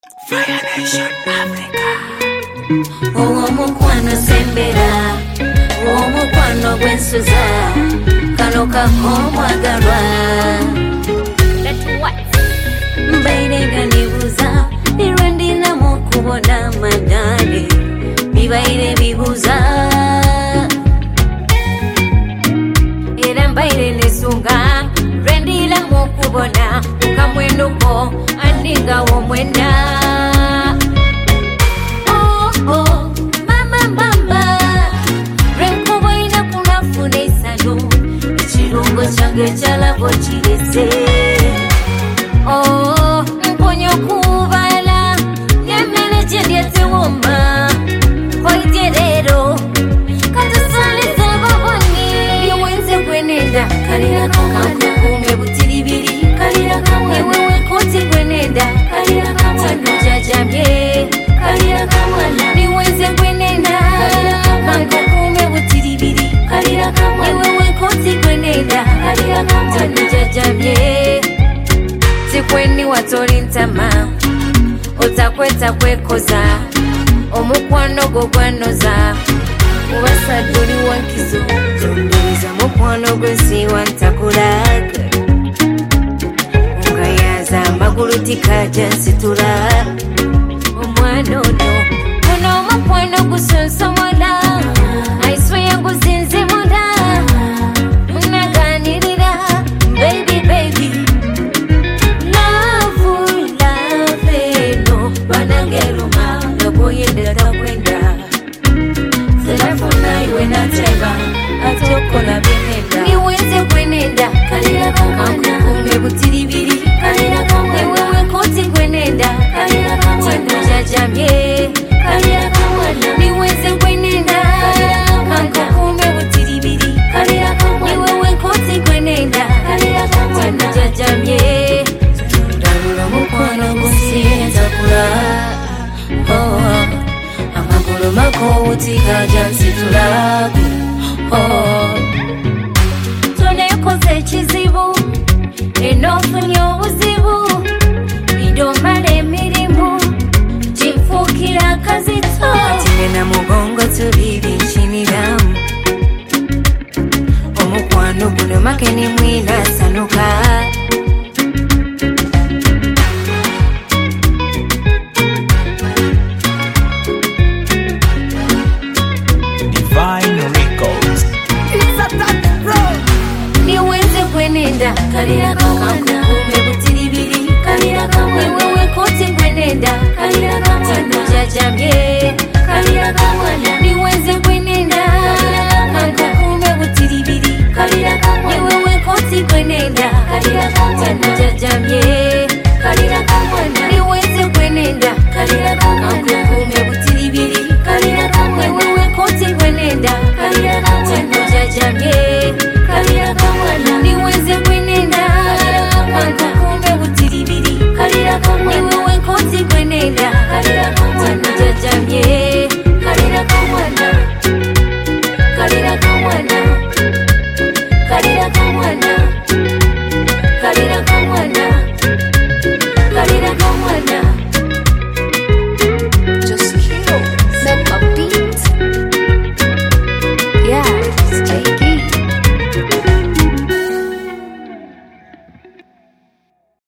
Fire Nation Africa. Omukwano sembera, omukwano gwensuza, kano kakomwagalwa. Mbaire nibuza, nirwendina mukubona madale, bibaire bibuza. Era mbaire nesunga, rwendila mukubona, ukamwenuko, andinga womwenda. Chala bochilese oh mponyo kubala nyemene jendete woma koiterero katusalize baboni niwenze kwenenda kalira kamwe kumbe butiribiri kalira kamwe wewe koti kwenenda kalira kamwe jajamye kalira kamwe niwenze kwenenda kalira kumbe butiribiri kalira kamwe wewe koti kwenenda kalira kamwe jajamye tikweni watoli ntama otakweta kwekoza omukwano go gwanoza ubasaduli wankizo tondoliza mukwano gwensiwa ntakulaga ungayaza amagulu tikaja nsitula omwana ono ono omukwano gusonsomola aiswe yangu zinzimola munaganirira baby baby Atokola benenda niwenze kwenenda kalira kamwe kumbe butiribiri kalira kamwe wewe koti kwenenda kalira kamwe jajamye kalira kamwe niwenze kwenenda kalira kumbe butiribiri kalira kamwe wewe koti kwenenda kalira kamwe jajamye ndalula mukwano gusinza kula oh amagulu mako utikaja nsitulagu oh tunekoze kizibu enofunye obuzibu idomala emirimu kinfuukira kazito tigenda mugongo tubibikiniramu omukwano guno makeni mwina sanuka kalira kamwe kumbe butiribiri kalira kamwe wewe koti kwenenda kalira kamwe jajamye kalira kamwe niwenze kwenenda kalira kumbe butiribiri kalira kamwe wewe koti kwenenda kalira kamwe jajamye kalira kamwe niwenze kwenenda kalira kamwe kumbe butiribiri kalira kamwe wewe koti kwenenda kalira kamwe jajamye kalira kamwe niwenze kwenenda kumbe butiribiri kalira kamwe wewe koti kwenenda kalira